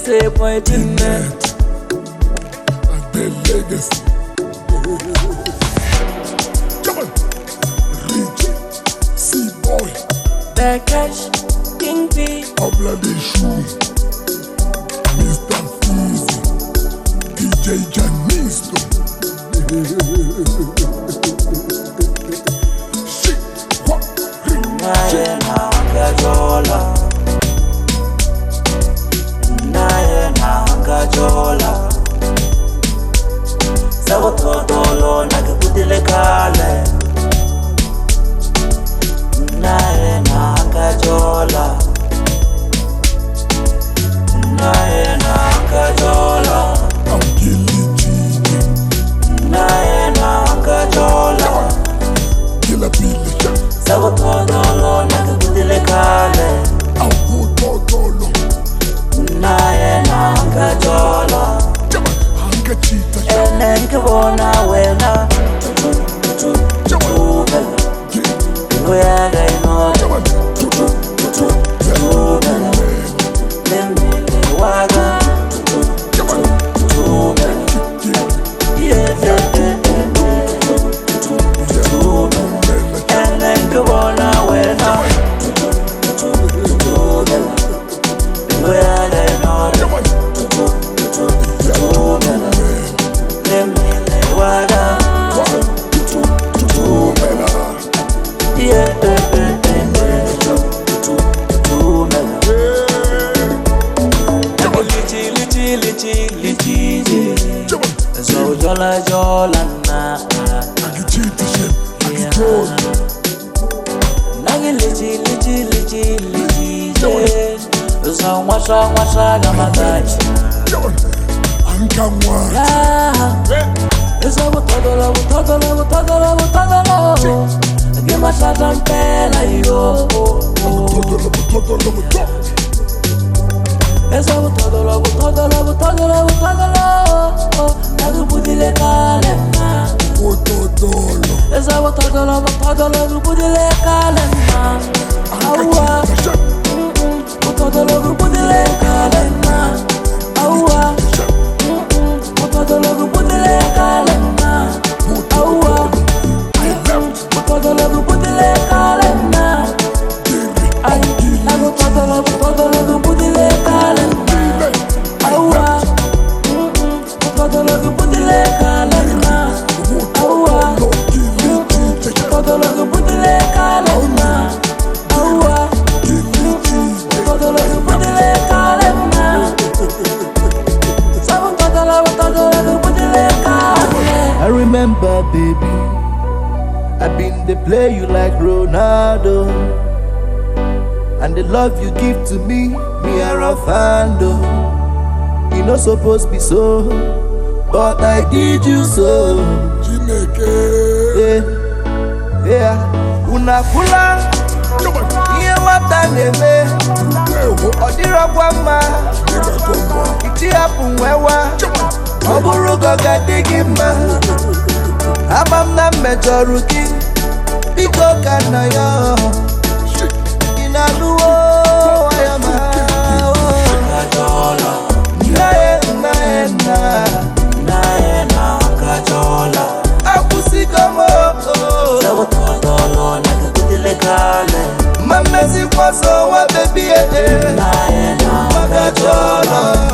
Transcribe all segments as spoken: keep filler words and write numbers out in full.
say boy dinner. The legacy. Come on, Richie, C-boy. The cash, King P. Obla de Chou, Mister Fizzy, D J Janisto. Shit, what? Naye na Gajola. Naye na Gajola. Sabo todo nakikutile kale. Naye na Gajola. Naye na Gajola. Naye na Gajola. Kila pili. Sabo todo nakikutile kale. Naye na Gajola. Ene nkibona wena tutu tutu tutu bela Ngoyaga ino tutu tutu tutu bela Lemile waga tutu tutu tutu bela Yeah yeah yeah tutu tutu bela Ene nkibona wena tutu tutu tutu bela Ngoyaga ino tutu tutu tutu bela Jola jola na Agitita shit, agitol Nagi liji liji liji liji je Za washa washa gamagaji Anka mwa Esa botadolo botadolo botadolo botadolo Gima shata mpela yo Botadolo botadolo botadolo Esa botadolo botadolo botadolo botadolo Nagu budile kalema Botadolo Esa botadolo botadolo budile kalema Awa Botadolo budile kalema Awa Botadolo budile kalema Awa Botadolo budile kalema Ay Nagu botadolo botadolo budile kalema Awa Botadolo budile kalema Awa Botadolo budile kalema Awa Botadolo budile kalema I remember, baby, I've been the play you like Ronaldo, and the love you give to me, me a rough handle. You not supposed to be so, but I did you so. Yeah, yeah. Una kula, yeah, what I name. Odira kwama, iti hapu mwewa. Oburu goga digima Abam na mejoruki Biko kana yo Inaluo ayama Gajola Nae nae na Naye na Gajola Akusi komo Sabo todo nakikutile kale Mamezi kwaso wa baby Naye na Gajola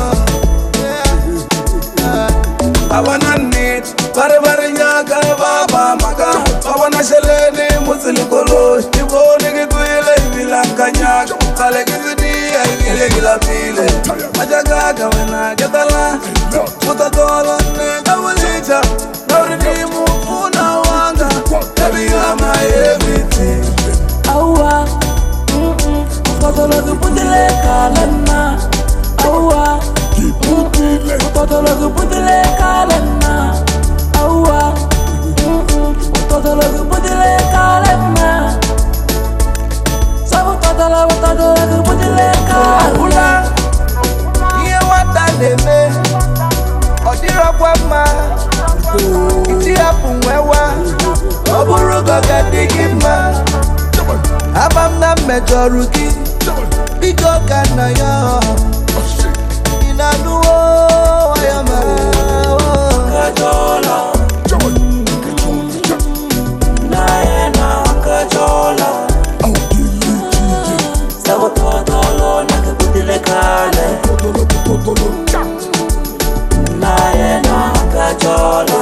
I wanna need Bare bare nyaga baba maga I wanna sheleni musilikolo Ibo nigi kuile ibilanga nyaga Kale kizidi ya ibile gila pile Majaga gawena getala Puta dolo nega ulija Nauridi mufuna wanga Baby you are my everything Awa Botadolo budile kalema Awa Botadolo budile kalema Awa Botadolo budile kalema Sabo botadolo botadolo budile kalema Iye wata neme Odira kwama Iti hapu mwewa Oburu goga digima Abam na mejoruki Biko kana yo Inanuo ayama Kajola Naena kajola Sabo totolo nakabutile kale Naena kajola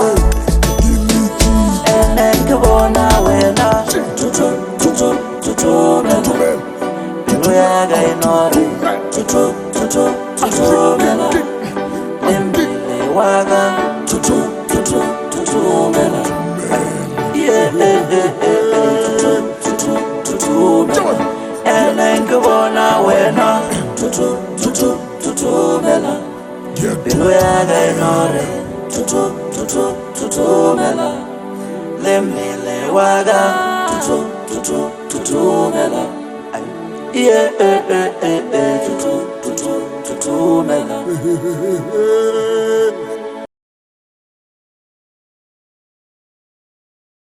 Ene kubona wena Tutu tutu tutu mela Inuyaga inori Tutu tutu tutu mela Nimbile waga Tutu tutu tutu mela Yeah, eh, eh, eh, tutu tutu tutu mela Ene kubona wena Tutu tutu tutu mela Inuyaga inori Tutu tutu tutu mela Nimbile waga Tutu tutu tutu mela Yeah, eh, eh, eh, eh, tutu, tutu, tutu, mela.